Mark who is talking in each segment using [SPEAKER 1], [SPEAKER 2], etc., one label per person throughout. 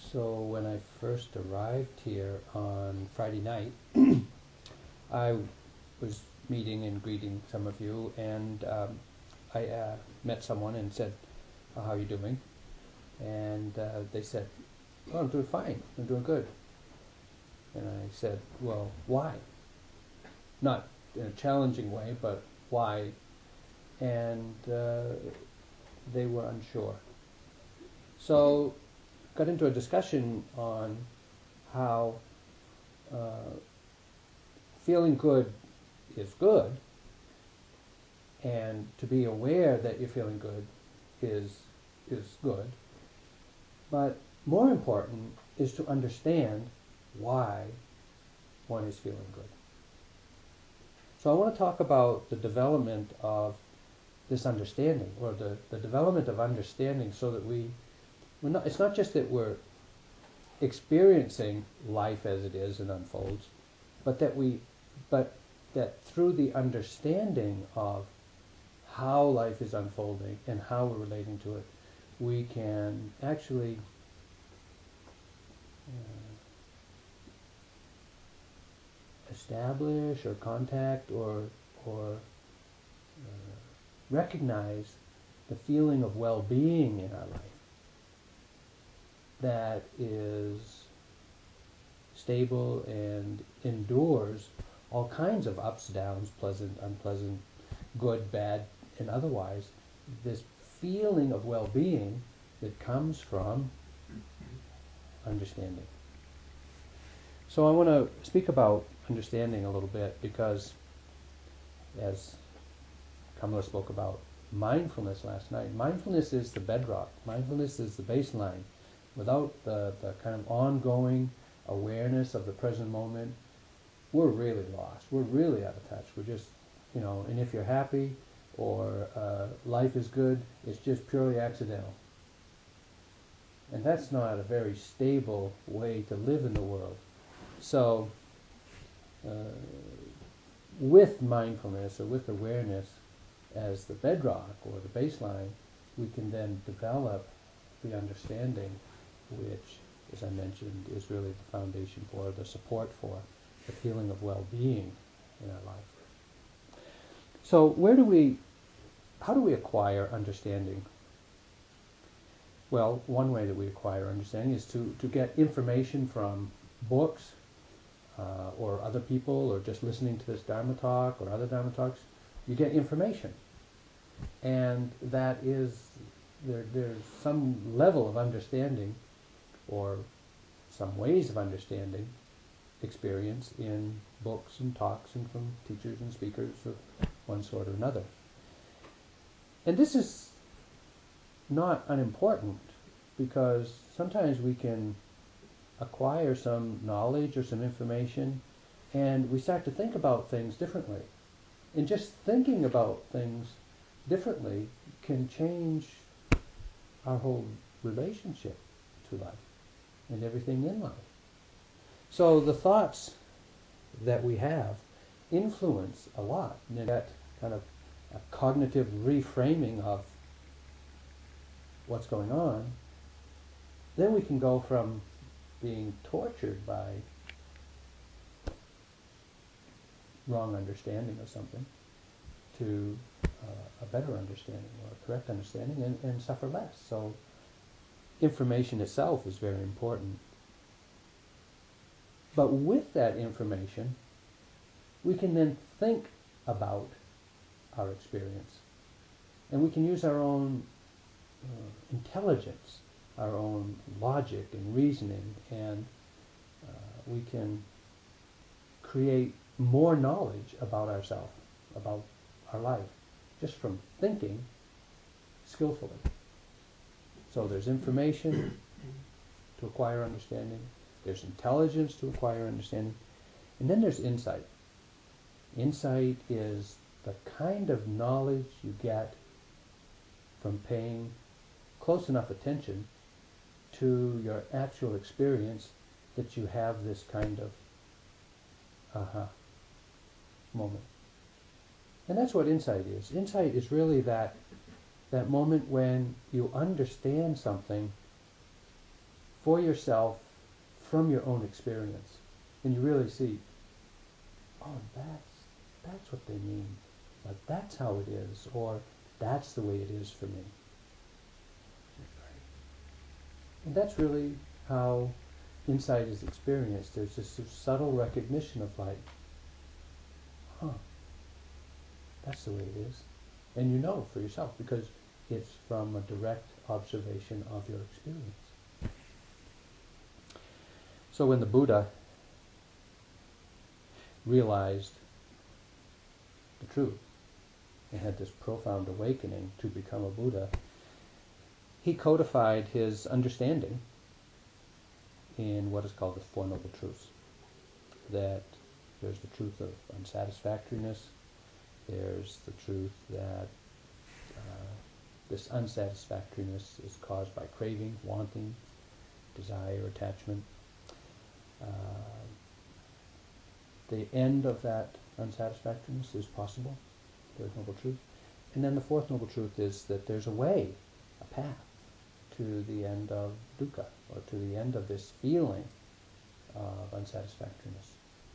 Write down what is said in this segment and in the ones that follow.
[SPEAKER 1] So when I first arrived here on Friday night, I was meeting and greeting some of you, and I met someone and said, "How are you doing?" And they said, "Oh, I'm doing fine. I'm doing good." And I said, "Well, why?" Not in a challenging way, but why? And they were unsure. So got into a discussion on how feeling good is good, and to be aware that you're feeling good is good. But more important is to understand why one is feeling good. So I want to talk about the development of this understanding, or the development of understanding, so that it's not just that we're experiencing life as it is and unfolds, but that through the understanding of how life is unfolding and how we're relating to it, we can actually establish or contact or recognize the feeling of well-being in our life that is stable and endures all kinds of ups, downs, pleasant, unpleasant, good, bad, and otherwise. This feeling of well-being that comes from understanding. So I want to speak about understanding a little bit, because as Kamala spoke about mindfulness last night, mindfulness is the bedrock. Mindfulness is the baseline. Without the kind of ongoing awareness of the present moment, we're really lost. We're really out of touch. We're just, and if you're happy or life is good, it's just purely accidental. And that's not a very stable way to live in the world. So, with mindfulness or with awareness as the bedrock or the baseline, we can then develop the understanding, which, as I mentioned, is really the foundation for, the support for, the feeling of well-being in our life. So how do we acquire understanding? Well, one way that we acquire understanding is to get information from books or other people, or just listening to this Dharma talk or other Dharma talks. You get information. And that is, there's some level of understanding, or some ways of understanding experience in books and talks and from teachers and speakers of one sort or another. And this is not unimportant, because sometimes we can acquire some knowledge or some information, and we start to think about things differently. And just thinking about things differently can change our whole relationship to life and everything in life. So the thoughts that we have influence a lot, and that kind of a cognitive reframing of what's going on. Then we can go from being tortured by wrong understanding of something to a better understanding or a correct understanding, and suffer less. So information itself is very important. But with that information, we can then think about our experience. And we can use our own intelligence, our own logic and reasoning, and we can create more knowledge about ourselves, about our life, just from thinking skillfully. So there's information to acquire understanding, there's intelligence to acquire understanding, and then there's insight. Insight is the kind of knowledge you get from paying close enough attention to your actual experience that you have this kind of aha moment. And that's what insight is. Insight is really that moment when you understand something for yourself from your own experience. And you really see, oh, that's what they mean. But that's how it is, or that's the way it is for me. And that's really how insight is experienced. There's this subtle recognition of like, that's the way it is. And you know for yourself because it's from a direct observation of your experience. So when the Buddha realized the truth and had this profound awakening to become a Buddha, he codified his understanding in what is called the Four Noble Truths. That there's the truth of unsatisfactoriness, there's the truth that this unsatisfactoriness is caused by craving, wanting, desire, attachment. The end of that unsatisfactoriness is possible, third noble truth. And then the fourth noble truth is that there's a way, a path, to the end of dukkha, or to the end of this feeling of unsatisfactoriness.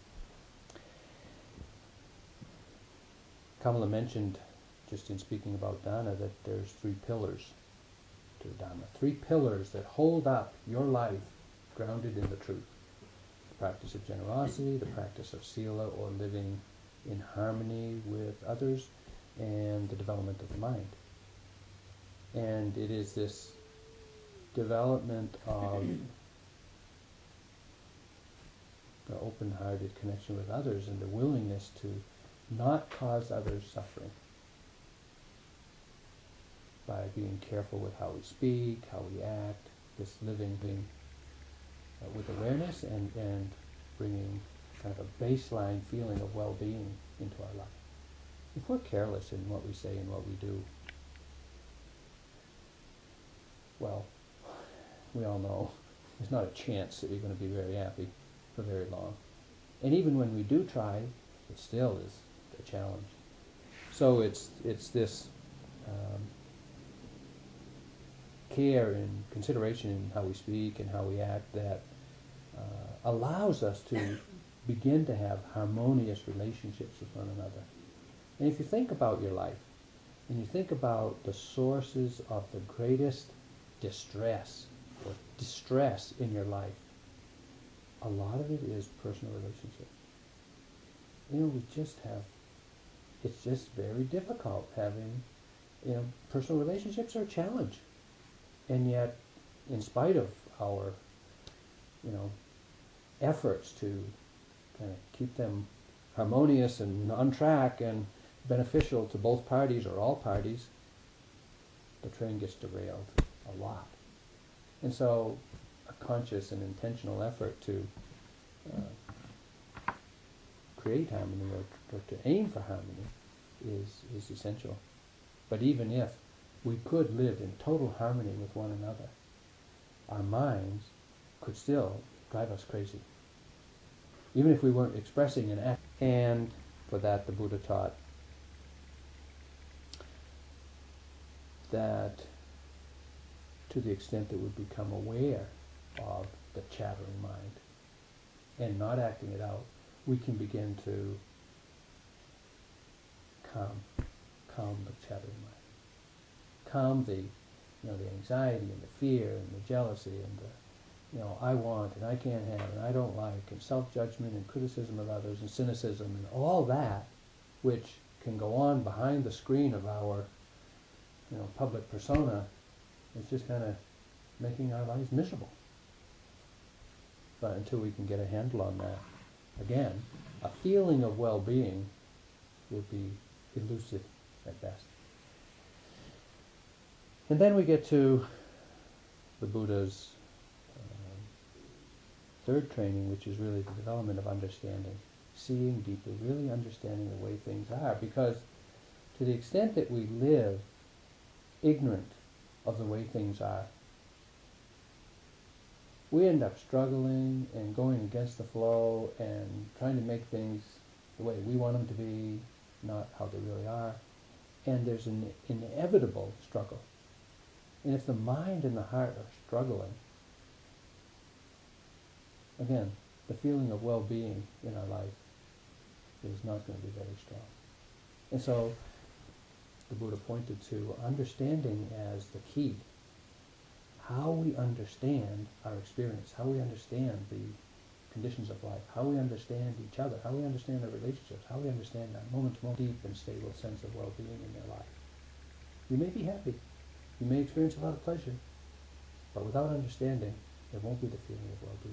[SPEAKER 1] Kamala mentioned, just in speaking about dana, that there's 3 pillars to the Dhamma. 3 pillars that hold up your life grounded in the truth. The practice of generosity, the practice of sila, or living in harmony with others, and the development of the mind. And it is this development of the open-hearted connection with others and the willingness to not cause others suffering by being careful with how we speak, how we act, this living with awareness and bringing kind of a baseline feeling of well-being into our life. If we're careless in what we say and what we do, well, we all know there's not a chance that you're going to be very happy for very long. And even when we do try, it still is a challenge. So it's this care and consideration in how we speak and how we act that allows us to begin to have harmonious relationships with one another. And if you think about your life, and you think about the sources of the greatest distress or distress in your life, a lot of it is personal relationships. It's just very difficult having, personal relationships are a challenge. And yet, in spite of our, efforts to kind of keep them harmonious and on track and beneficial to both parties or all parties, the train gets derailed a lot. And so a conscious and intentional effort to create harmony or to aim for harmony is essential. But even if we could live in total harmony with one another, our minds could still drive us crazy, even if we weren't expressing an act. And for that, the Buddha taught that to the extent that we become aware of the chattering mind and not acting it out, we can begin to calm the chattering mind. Calm the anxiety and the fear and the jealousy and the I want and I can't have and I don't like and self-judgment and criticism of others and cynicism and all that which can go on behind the screen of our public persona is just kind of making our lives miserable. But until we can get a handle on that, again, a feeling of well-being would be elusive at best. And then we get to the Buddha's third training, which is really the development of understanding, seeing deeply, really understanding the way things are. Because to the extent that we live ignorant of the way things are, we end up struggling and going against the flow and trying to make things the way we want them to be, not how they really are. And there's an inevitable struggle. And if the mind and the heart are struggling, again, the feeling of well-being in our life is not going to be very strong. And so the Buddha pointed to understanding as the key. How we understand our experience, how we understand the conditions of life, how we understand each other, how we understand our relationships, how we understand that moment-to-moment deep and stable sense of well-being in their life. You may be happy, you may experience a lot of pleasure, but without understanding, there won't be the feeling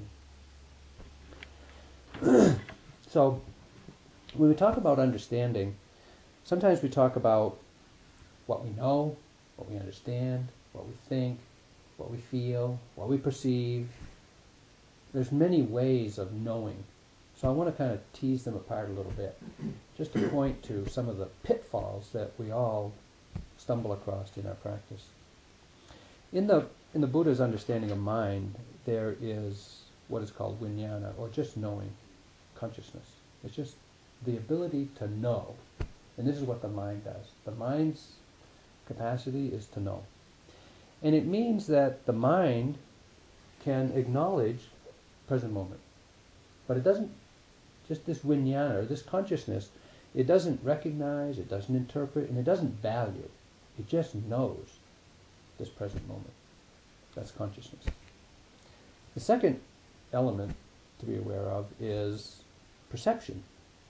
[SPEAKER 1] of well-being. So, when we talk about understanding, sometimes we talk about what we know, what we understand, what we think, what we feel, what we perceive. There's many ways of knowing. So I want to kind of tease them apart a little bit, just to point to some of the pitfalls that we all stumble across in our practice. In the Buddha's understanding of mind, there is what is called vijnana, or just knowing, consciousness. It's just the ability to know. And this is what the mind does. The mind's capacity is to know. And it means that the mind can acknowledge present moment. But it doesn't, just this vijnana, this consciousness, it doesn't recognize, it doesn't interpret, and it doesn't value. It just knows this present moment. That's consciousness. The second element to be aware of is perception.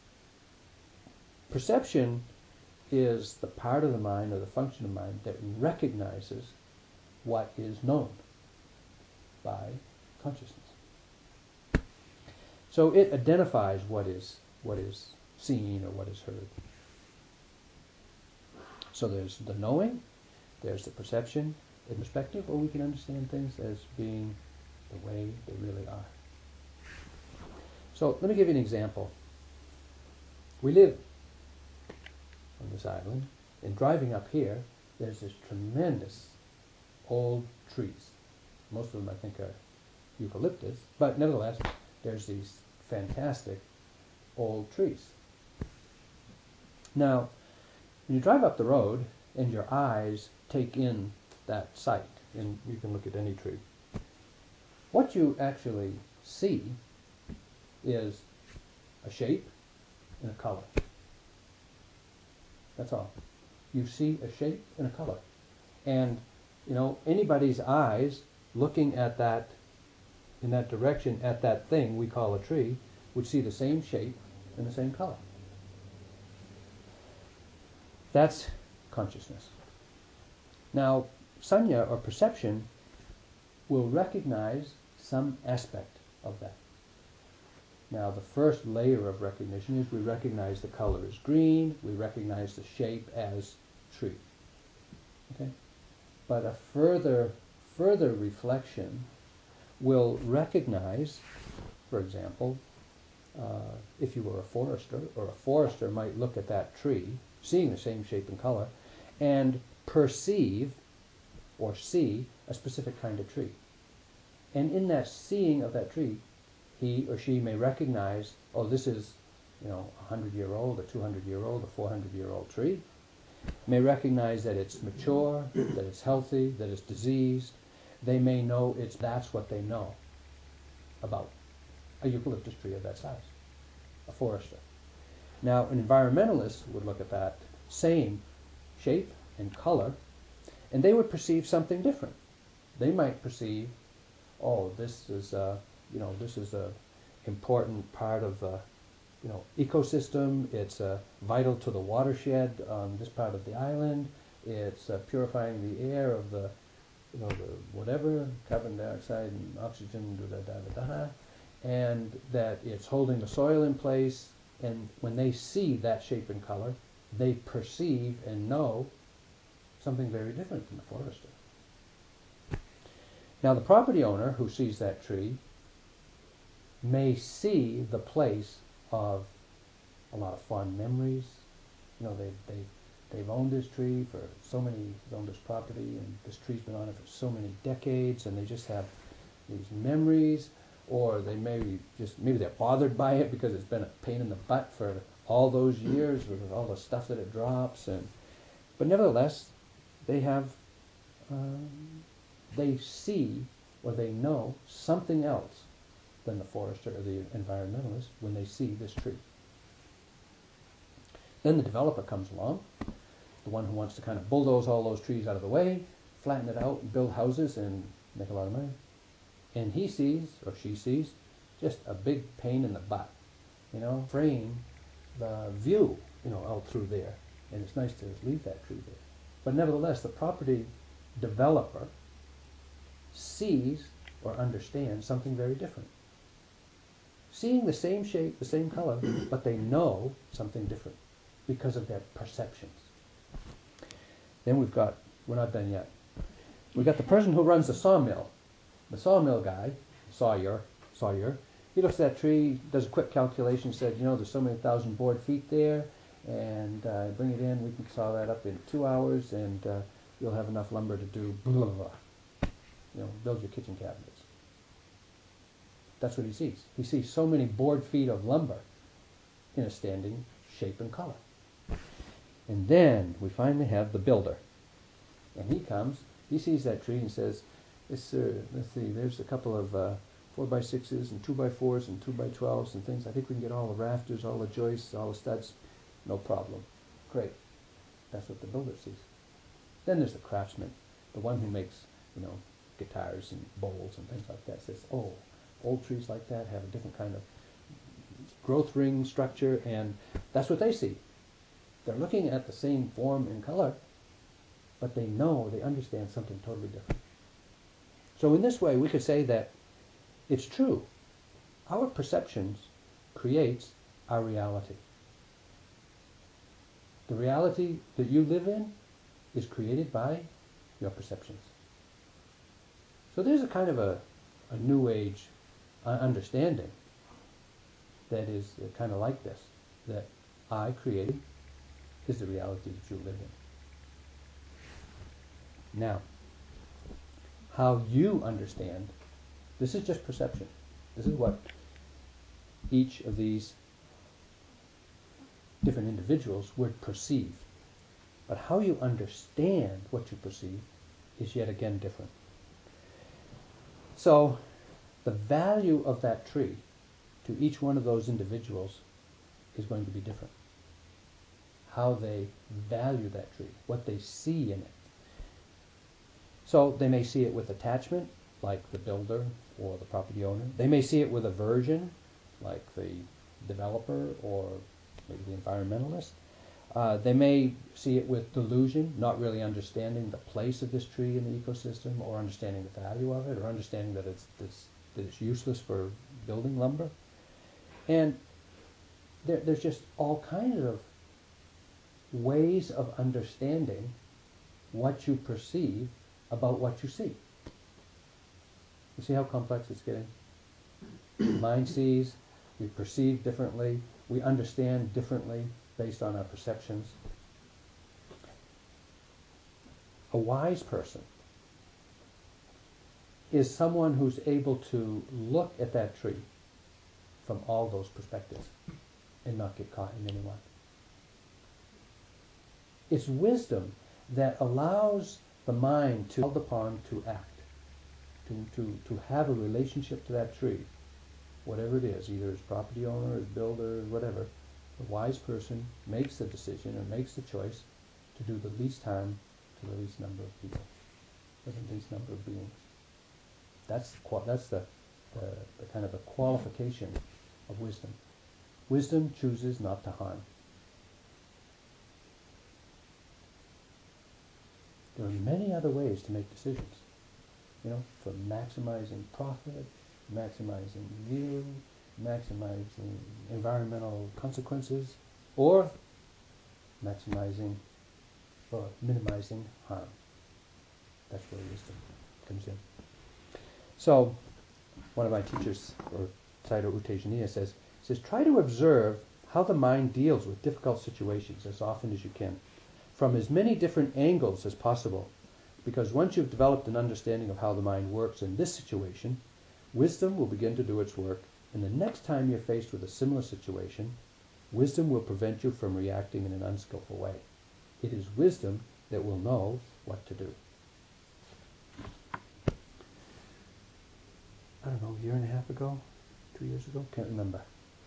[SPEAKER 1] Perception is the part of the mind or the function of mind that recognizes what is known by consciousness. So it identifies what is seen or what is heard. So there's the knowing, there's the perception in perspective, or we can understand things as being the way they really are. So let me give you an example. We live on this island, and driving up here, there's this tremendous old trees. Most of them, I think, are eucalyptus, but nevertheless, there's these fantastic old trees. Now, when you drive up the road and your eyes take in that sight, and you can look at any tree, what you actually see is a shape and a color. That's all. You see a shape and a color. And, anybody's eyes looking at that, in that direction, at that thing we call a tree, would see the same shape and the same color. That's consciousness. Now, sanya, or perception, will recognize some aspect of that. Now, the first layer of recognition is we recognize the color as green, we recognize the shape as tree. Okay? But a further reflection will recognize, for example, if you were a forester might look at that tree, seeing the same shape and color, and perceive or see a specific kind of tree. And in that seeing of that tree, he or she may recognize, oh, this is, a 100-year-old, a 200-year-old, a 400-year-old tree. May recognize that it's mature, that it's healthy, that it's diseased. They may know that's what they know about a eucalyptus tree of that size, a forester. Now, an environmentalist would look at that same shape and color, and they would perceive something different. They might perceive, oh, this is a important part of the ecosystem. It's vital to the watershed on this part of the island. It's purifying the air of the whatever, carbon dioxide and oxygen, and that it's holding the soil in place. And when they see that shape and color, they perceive and know something very different than the forester. Now, the property owner who sees that tree may see the place of a lot of fond memories. They've owned this tree for they've owned this property, and this tree's been on it for so many decades, and they just have these memories, or maybe they're bothered by it because it's been a pain in the butt for all those years with all the stuff that it drops, but nevertheless, they see or they know something else than the forester or the environmentalist when they see this tree. Then the developer comes along, the one who wants to kind of bulldoze all those trees out of the way, flatten it out, build houses, and make a lot of money. And he sees, or she sees, just a big pain in the butt, fraying the view, out through there. And it's nice to leave that tree there. But nevertheless, the property developer sees or understands something very different. Seeing the same shape, the same color, but they know something different because of their perceptions. Then we're not done yet. We've got the person who runs the sawmill. The sawmill guy, sawyer, he looks at that tree, does a quick calculation, said, there's so many thousand board feet there, and bring it in, we can saw that up in 2 hours, and you'll have enough lumber to do blah, blah, blah. Build your kitchen cabinets. That's what he sees. He sees so many board feet of lumber in a standing shape and color. And then we finally have the builder. And he comes, he sees that tree and says, let's see, there's a couple of 4x6s and 2x4s and 2x12s and things. I think we can get all the rafters, all the joists, all the studs. No problem. Great. That's what the builder sees. Then there's the craftsman, the one who makes, guitars and bowls and things like that. Says, oh, old trees like that have a different kind of growth ring structure, and that's what they see. They're looking at the same form and color, but they understand something totally different. So in this way, we could say that it's true. Our perceptions creates our reality. The reality that you live in is created by your perceptions. So there's a kind of a new age understanding that is kind of like this, that I created is the reality that you live in. Now, how you understand, this is just perception. This is what each of these different individuals would perceive. But how you understand what you perceive is yet again different. So, the value of that tree to each one of those individuals is going to be different. How they value that tree, what they see in it. So they may see it with attachment, like the builder or the property owner. They may see it with aversion, like the developer or maybe the environmentalist. They may see it with delusion, not really understanding the place of this tree in the ecosystem, or understanding the value of it, or understanding that it's useless for building lumber. And there's just all kinds of ways of understanding what you perceive about what you see. You see how complex it's getting? Mind sees, we perceive differently, we understand differently based on our perceptions. A wise person is someone who's able to look at that tree from all those perspectives and not get caught in any one. It's wisdom that allows the mind to be called upon to act, to have a relationship to that tree, whatever it is, either as property owner, as builder, whatever. The wise person makes the decision or makes the choice to do the least harm to the least number of people, or the least number of beings. That's the kind of a qualification of wisdom. Wisdom chooses not to harm. There are many other ways to make decisions, for maximizing profit, maximizing view, maximizing environmental consequences, or maximizing or minimizing harm. That's where wisdom comes in. So, one of my teachers, or Sayadaw U Tejaniya, says, try to observe how the mind deals with difficult situations as often as you can, from as many different angles as possible, because once you've developed an understanding of how the mind works in this situation, wisdom will begin to do its work, and the next time you're faced with a similar situation, wisdom will prevent you from reacting in an unskillful way. It is wisdom that will know what to do. I don't know, a year and a half ago, 2 years ago, can't remember.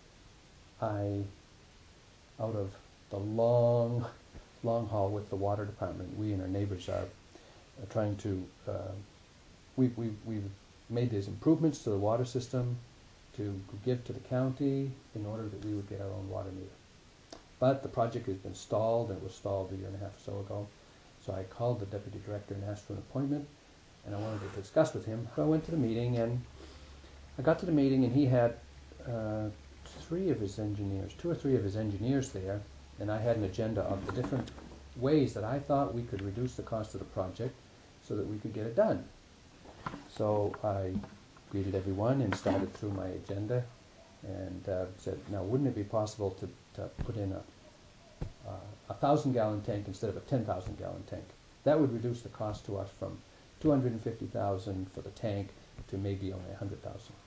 [SPEAKER 1] Out of the long haul with the water department, we and our neighbors are trying to, we've made these improvements to the water system to give to the county in order that we would get our own water meter. But the project has been stalled, and it was stalled a year and a half or so ago. So I called the deputy director and asked for an appointment, and I wanted to discuss with him. So I went to the meeting, and I got to the meeting, and he had two or three of his engineers there, and I had an agenda of the different ways that I thought we could reduce the cost of the project so that we could get it done. So I greeted everyone and started through my agenda and said, now wouldn't it be possible to put in a 1,000-gallon tank instead of a 10,000-gallon tank? That would reduce the cost to us from $250,000 for the tank to maybe only $100,000.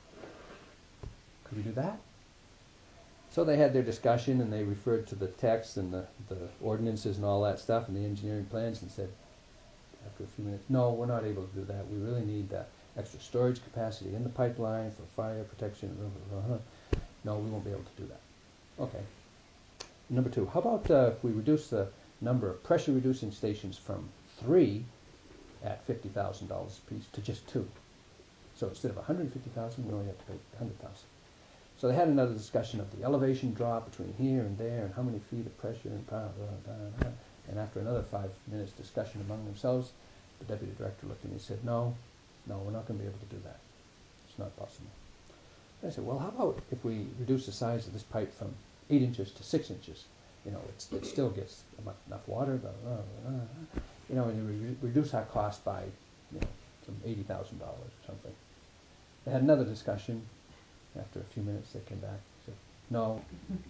[SPEAKER 1] Could we do that? So they had their discussion, and they referred to the text and the ordinances and all that stuff and the engineering plans, and said after a few minutes, no, we're not able to do that. We really need that extra storage capacity in the pipeline for fire protection. No, we won't be able to do that. Okay. Number two, how about if we reduce the number of pressure reducing stations from 3 at $50,000 a piece to just 2? So instead of $150,000, we only have to pay $100,000. So they had another discussion of the elevation drop between here and there, and how many feet of pressure and power. And after another 5 minutes discussion among themselves, the deputy director looked at me and said, no, we're not going to be able to do that. It's not possible. And I said, well, how about if we reduce the size of this pipe from 8 inches to 6 inches? You know, it still gets enough water, you know, and reduce our cost by, you know, some $80,000 or something. They had another discussion. After a few minutes, they came back and said, no.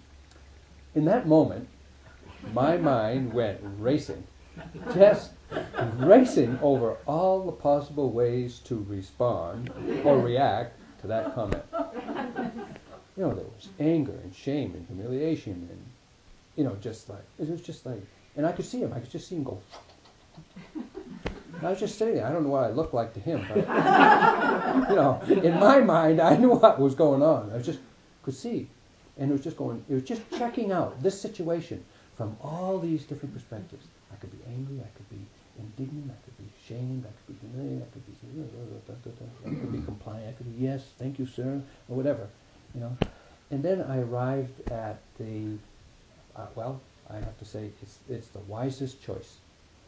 [SPEAKER 1] In that moment, my mind went racing, just racing over all the possible ways to respond or react to that comment. You know, there was anger and shame and humiliation and, you know, just like, it was just like, and I could see him, I could just see him go. And I was just sitting there. I don't know what I looked like to him, but, you know, in my mind, I knew what was going on. I just could see. And it was just checking out this situation from all these different perspectives. I could be angry, I could be indignant, I could be shamed, I could be humiliated, I could be compliant, I could be yes, thank you, sir, or whatever, you know. And then I arrived at the, well, I have to say it's the wisest choice.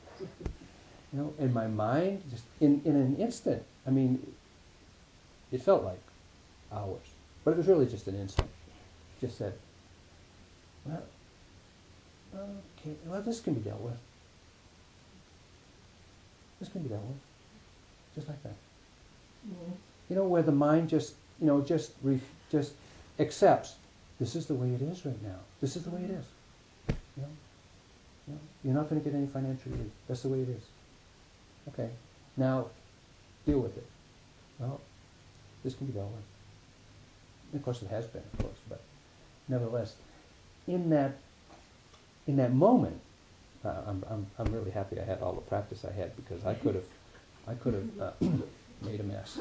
[SPEAKER 1] You know, in my mind, just in an instant, I mean, it felt like hours, but it was really just an instant. Just said, well, okay, well, this can be dealt with. This can be dealt with, just like that. Mm-hmm. You know, where the mind just, you know, just accepts, this is the way it is right now. This is the way it is. You know, you're not going to get any financial relief. That's the way it is. Okay, now deal with it. Well, this can be dealt with. And of course, it has been, of course, but nevertheless, in that moment, I'm really happy I had all the practice I had, because I could have made a mess,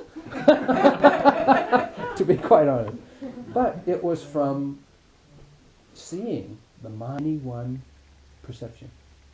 [SPEAKER 1] to be quite honest. But it was from seeing the mind one perception.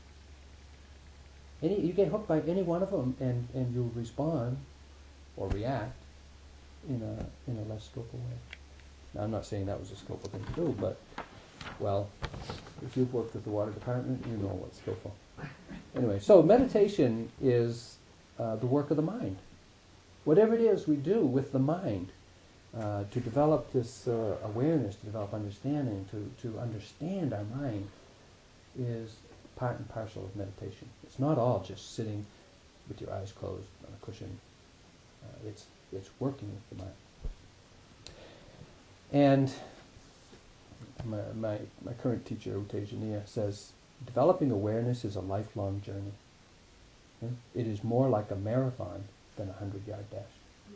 [SPEAKER 1] You get hooked by any one of them, and you'll respond or react in a less skillful way. Now, I'm not saying that was a skillful thing to do, but, well, if you've worked with the water department, you know what's skillful. Anyway, so meditation is the work of the mind. Whatever it is we do with the mind to develop this awareness, to develop understanding, to understand our mind, is part and parcel of meditation. It's not all just sitting with your eyes closed on a cushion. It's working with the mind. And my current teacher, U Tejaniya, says, developing awareness is a lifelong journey. It is more like a marathon than a 100-yard dash.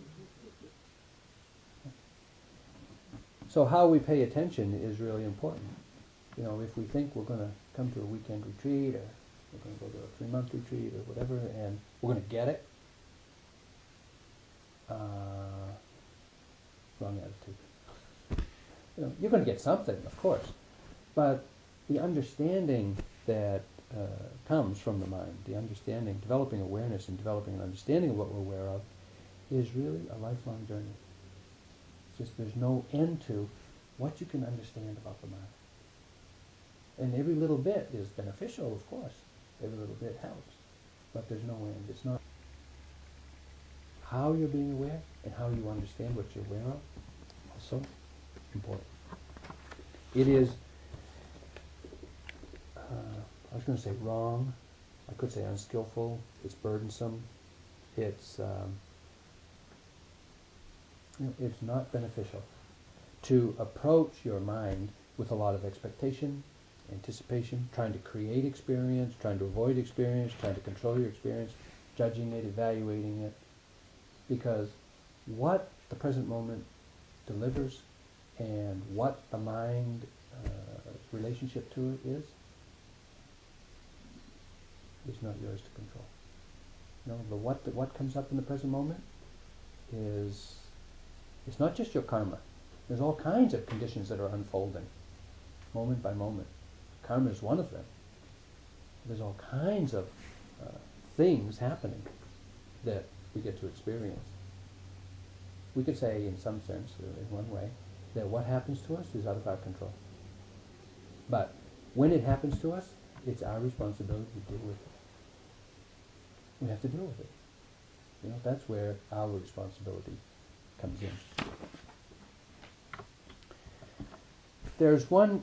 [SPEAKER 1] So how we pay attention is really important. You know, if we think we're going to come to a weekend retreat, or we're going to go to a 3-month retreat, or whatever, and we're going to get it, wrong attitude. you're going to get something, of course, but the understanding that comes from the mind, the understanding, developing awareness and developing an understanding of what we're aware of, is really a lifelong journey. It's just there's no end to what you can understand about the mind. And every little bit is beneficial, of course. Every little bit helps. But there's no end. It's not how you're being aware and how you understand what you're aware of is so important. It is, I was going to say wrong. I could say unskillful. It's burdensome. It's it's not beneficial to approach your mind with a lot of expectation, anticipation, trying to create experience, trying to avoid experience, trying to control your experience, judging it, evaluating it. Because what the present moment delivers and what the mind's relationship to it is not yours to control. What comes up in the present moment is, it's not just your karma. There's all kinds of conditions that are unfolding, moment by moment. Karma is one of them. There's all kinds of things happening that we get to experience. We could say, in some sense, in one way, that what happens to us is out of our control. But when it happens to us, it's our responsibility to deal with it. We have to deal with it. That's where our responsibility comes in. There's one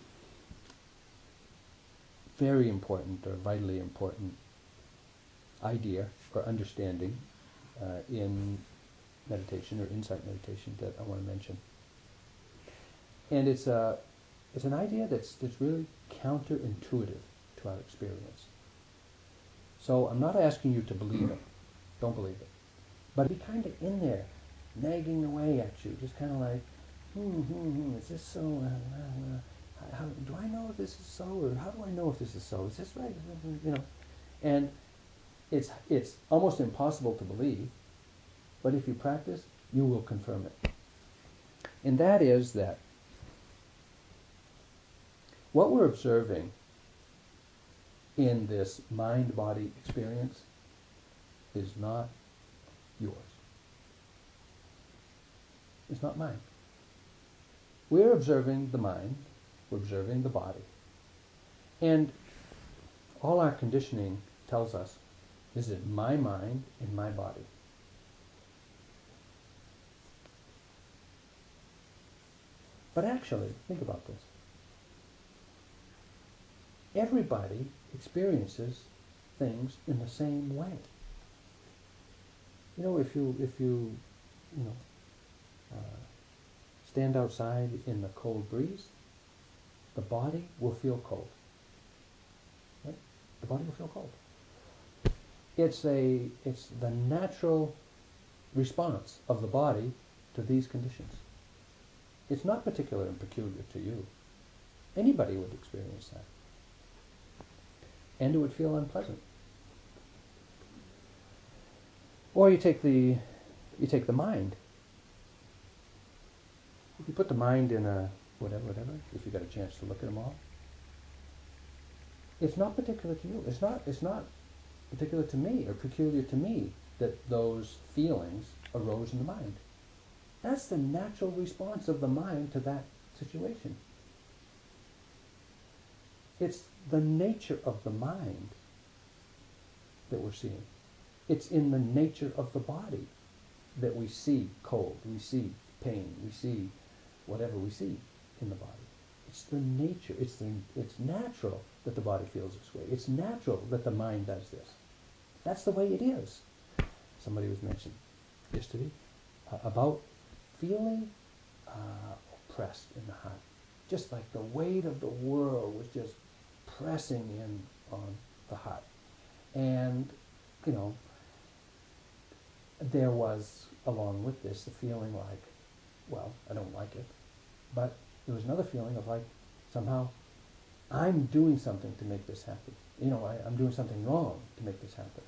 [SPEAKER 1] very important or vitally important idea or understanding in meditation or insight meditation that I want to mention. And it's an idea that's really counterintuitive to our experience. So I'm not asking you to believe it. Don't believe it. But be kind of in there, nagging away at you, just kind of like, is this so? How do I know if this is so? Or how do I know if this is so? Is this right? And it's almost impossible to believe, but if you practice, you will confirm it. And that is that what we're observing in this mind-body experience is not yours. It's not mine. We're observing the mind, we're observing the body. And all our conditioning tells us is it my mind and my body. But actually, think about this. Everybody experiences things in the same way. If you stand outside in the cold breeze, the body will feel cold. Right? The body will feel cold. It's the natural response of the body to these conditions. It's not particular and peculiar to you. Anybody would experience that. And it would feel unpleasant. Or you take the mind. If you put the mind in a whatever, if you got a chance to look at them all, it's not particular to you. It's not particular to me or peculiar to me that those feelings arose in the mind. That's the natural response of the mind to that situation. It's the nature of the mind that we're seeing. It's in the nature of the body that we see cold, we see pain, we see whatever we see in the body. It's the nature. It's natural that the body feels this way. It's natural that the mind does this. That's the way it is. Somebody was mentioning yesterday about feeling oppressed in the heart. Just like the weight of the world was just pressing in on the heart. And, there was, along with this, the feeling like, well, I don't like it. But there was another feeling of like, somehow, I'm doing something to make this happen. I'm doing something wrong to make this happen.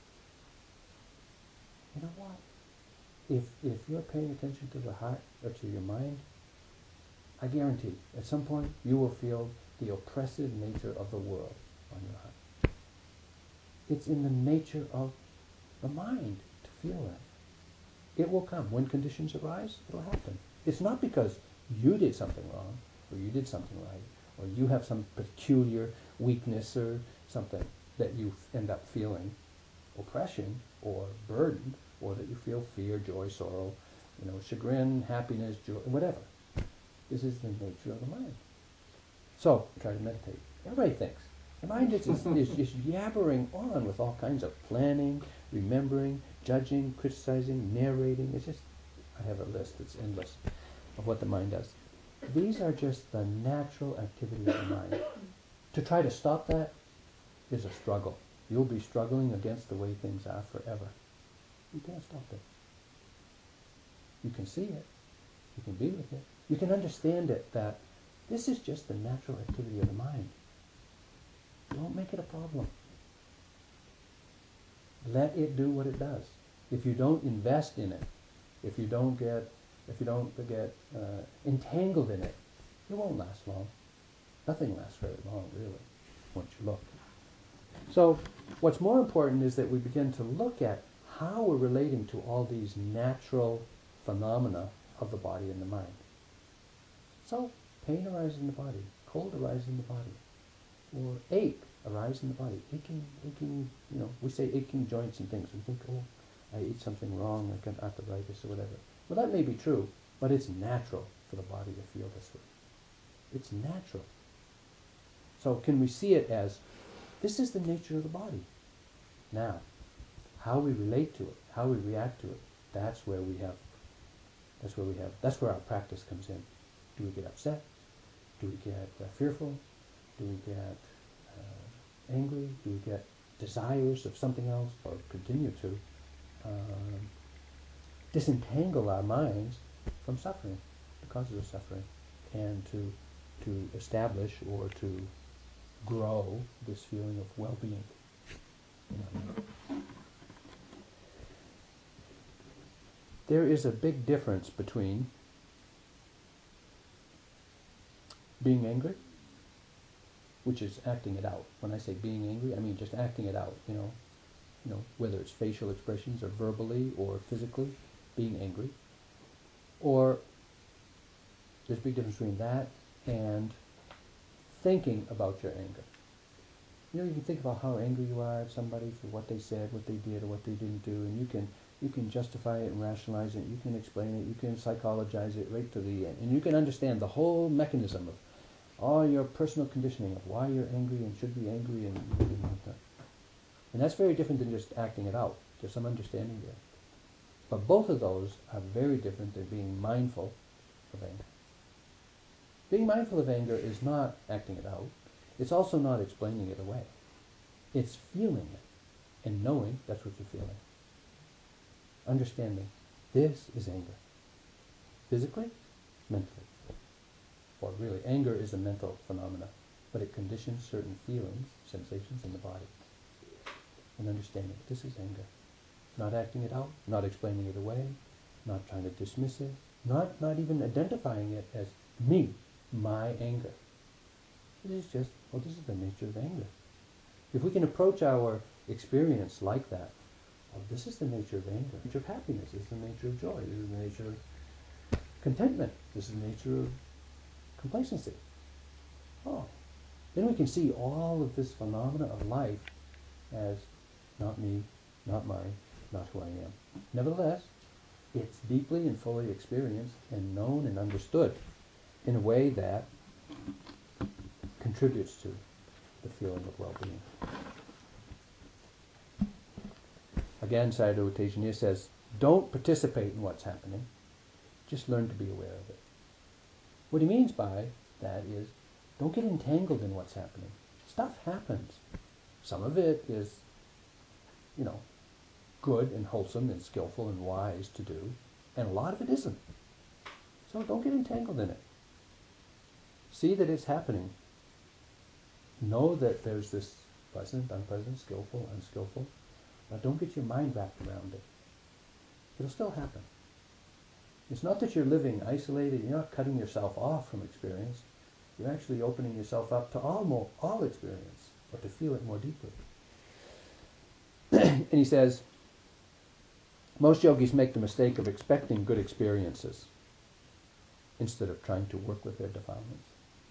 [SPEAKER 1] You know what? If you're paying attention to the heart or to your mind, I guarantee, at some point you will feel the oppressive nature of the world on your heart. It's in the nature of the mind to feel that. It will come. When conditions arise, it'll happen. It's not because you did something wrong, or you did something right, or you have some peculiar weakness or something that you end up feeling oppression or burdened, or that you feel fear, joy, sorrow, chagrin, happiness, joy, whatever. This is the nature of the mind. So, try to meditate. Everybody thinks. The mind is yabbering on with all kinds of planning, remembering, judging, criticizing, narrating. It's just, I have a list that's endless of what the mind does. These are just the natural activity of the mind. To try to stop that is a struggle. You'll be struggling against the way things are forever. You can't stop it. You can see it. You can be with it. You can understand it, that this is just the natural activity of the mind. Don't make it a problem. Let it do what it does. If you don't invest in it, if you don't get entangled in it, it won't last long. Nothing lasts very long, really, once you look. So, what's more important is that we begin to look at how we're relating to all these natural phenomena of the body and the mind. So, pain arises in the body, cold arises in the body, or ache arises in the body. Aching, we say aching joints and things. We think, oh, I ate something wrong, I got arthritis or whatever. Well, that may be true, but it's natural for the body to feel this way. It's natural. So can we see it as, this is the nature of the body. Now, how we relate to it, how we react to it, that's where our practice comes in. Do we get upset? Do we get fearful? Do we get angry? Do we get desires of something else? Or continue to disentangle our minds from suffering, the causes of suffering, and to establish or to grow this feeling of well-being. There is a big difference between being angry, which is acting it out. When I say being angry, I mean just acting it out, whether it's facial expressions or verbally or physically, being angry. Or there's a big difference between that and thinking about your anger. You can think about how angry you are at somebody for what they said, what they did, or what they didn't do, and you can justify it and rationalize it, you can explain it, you can psychologize it right to the end, and you can understand the whole mechanism of all your personal conditioning of why you're angry and should be angry and that. And that's very different than just acting it out. There's some understanding there. But both of those are very different than being mindful of anger. Being mindful of anger is not acting it out. It's also not explaining it away. It's feeling it and knowing that's what you're feeling. Understanding this is anger. Physically, mentally. Or really, anger is a mental phenomena, but it conditions certain feelings, sensations in the body. And understanding this is anger. Not acting it out, not explaining it away, not trying to dismiss it, not even identifying it as me, my anger. This is just, this is the nature of anger. If we can approach our experience like that, this is the nature of anger. The nature of happiness, this is the nature of joy, this is the nature of contentment, this is the nature of complacency. Then we can see all of this phenomena of life as not me, not mine, not who I am. Nevertheless, it's deeply and fully experienced and known and understood in a way that contributes to the feeling of well-being. Again, Sayadaw U Tejaniya says, don't participate in what's happening, just learn to be aware of it. What he means by that is, don't get entangled in what's happening. Stuff happens. Some of it is, good and wholesome and skillful and wise to do, and a lot of it isn't. So don't get entangled in it. See that it's happening. Know that there's this pleasant, unpleasant, skillful, unskillful, but don't get your mind wrapped around it. It'll still happen. It's not that you're living isolated, you're not cutting yourself off from experience. You're actually opening yourself up to all experience, or to feel it more deeply. And he says, most yogis make the mistake of expecting good experiences instead of trying to work with their defilements.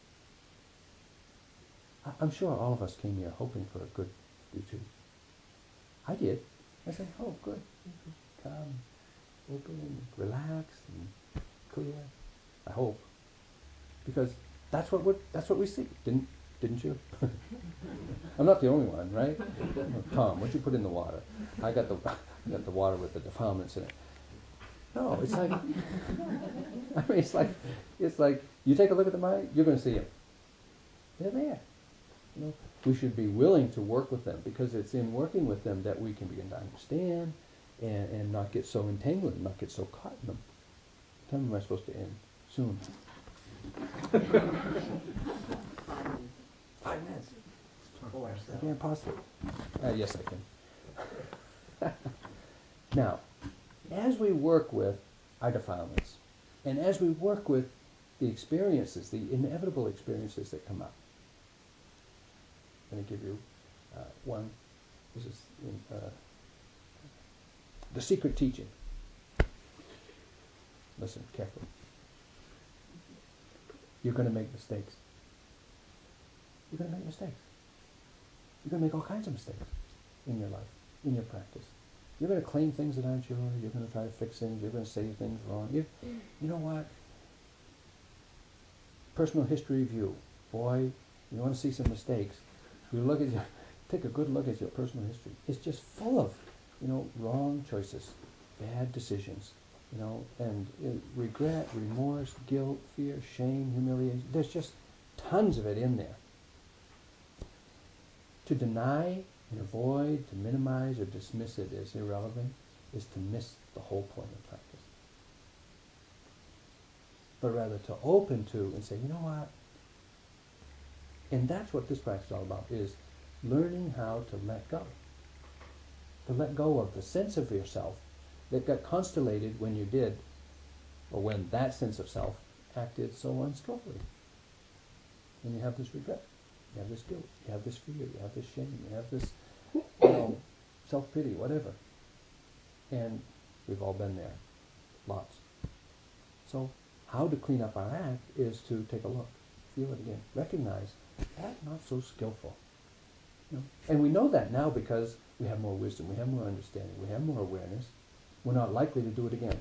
[SPEAKER 1] I'm sure all of us came here hoping for a good retreat. I did. I said, oh, good. Calm, open, relaxed, and clear. I hope. Because that's what we seek. Didn't you? I'm not the only one, right? Tom, what'd you put in the water? I got the water with the defilements in it. No, it's like, I mean, it's like you take a look at the mind, you're going to see them. They're there. You know, we should be willing to work with them, because it's in working with them that we can begin to understand and not get so entangled, not get so caught in them. What time am I supposed to end? Soon. 5 minutes. I can't possibly. Yes, I can. Now, as we work with our defilements, and as we work with the experiences, the inevitable experiences that come up, I'm going to give you one. This is in The Secret Teaching. Listen carefully. You're going to make mistakes. You're going to make mistakes. You're going to make all kinds of mistakes in your life, in your practice. You're going to claim things that aren't yours. You're going to try to fix things. You're going to say things wrong. You know what? Personal history review. Boy, you want to see some mistakes. You take a good look at your personal history. It's just full of, wrong choices, bad decisions, and regret, remorse, guilt, fear, shame, humiliation. There's just tons of it in there. To deny and avoid, to minimize or dismiss it as irrelevant is to miss the whole point of practice. But rather to open to and say, you know what? And that's what this practice is all about, is learning how to let go. To let go of the sense of yourself that got constellated when you did, or when that sense of self acted so unskillfully. And you have this regret, you have this guilt, you have this fear, you have this shame, you have this self-pity, whatever. And we've all been there, lots. So how to clean up our act is to take a look, feel it again, recognize that's not so skillful. And we know that now because we have more wisdom, we have more understanding, we have more awareness. We're not likely to do it again.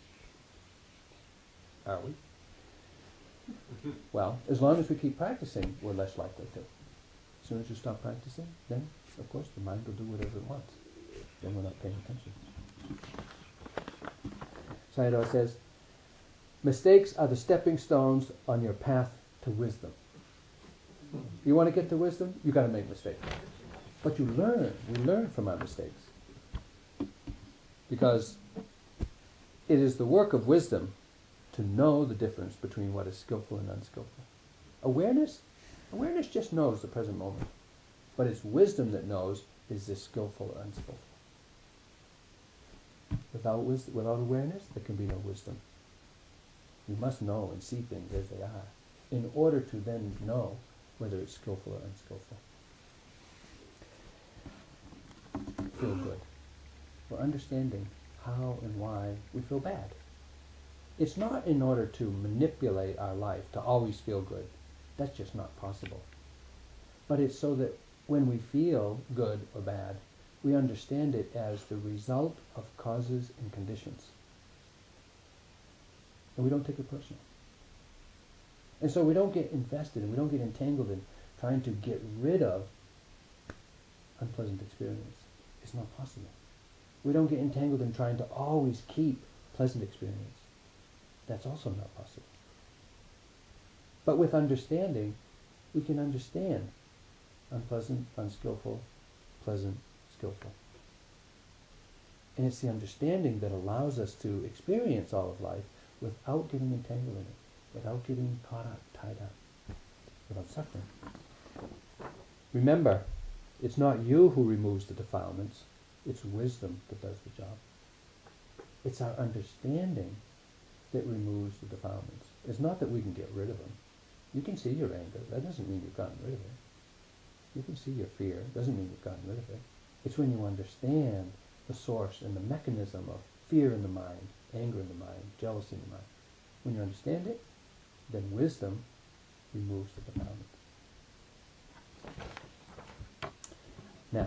[SPEAKER 1] Are we? Well, as long as we keep practicing, we're less likely to. As soon as you stop practicing, then, of course, the mind will do whatever it wants. Then we're not paying attention. Sayadaw says, mistakes are the stepping stones on your path to wisdom. You want to get to wisdom? You've got to make mistakes. But you learn. We learn from our mistakes. Because it is the work of wisdom to know the difference between what is skillful and unskillful. Awareness just knows the present moment. But it's wisdom that knows, is this skillful or unskillful. Without awareness, there can be no wisdom. You must know and see things as they are in order to then know whether it's skillful or unskillful. Feel good. We're understanding how and why we feel bad. It's not in order to manipulate our life to always feel good. That's just not possible. But it's so that when we feel good or bad, we understand it as the result of causes and conditions. And we don't take it personal. And so we don't get invested and we don't get entangled in trying to get rid of unpleasant experience. It's not possible. We don't get entangled in trying to always keep pleasant experience. That's also not possible. But with understanding, we can understand unpleasant, unskillful, pleasant, skillful. And it's the understanding that allows us to experience all of life without getting entangled in it, without getting caught up, tied up, without suffering. Remember, it's not you who removes the defilements, it's wisdom that does the job. It's our understanding that removes the defilements. It's not that we can get rid of them. You can see your anger. That doesn't mean you've gotten rid of it. You can see your fear. It doesn't mean you've gotten rid of it. It's when you understand the source and the mechanism of fear in the mind, anger in the mind, jealousy in the mind. When you understand it, then wisdom removes the defilements. Now,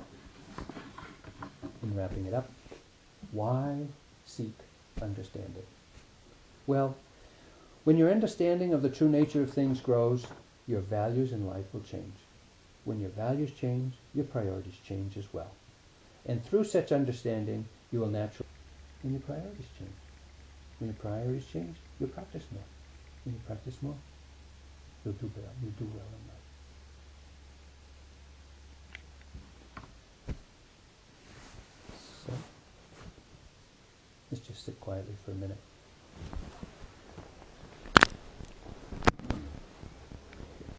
[SPEAKER 1] in wrapping it up, why seek understanding? Well, when your understanding of the true nature of things grows, your values in life will change. When your values change, your priorities change as well. And through such understanding, you will naturally, when your priorities change. When your priorities change, you'll practice more. When you practice more, you'll do well. You'll do well in life. So, let's just sit quietly for a minute.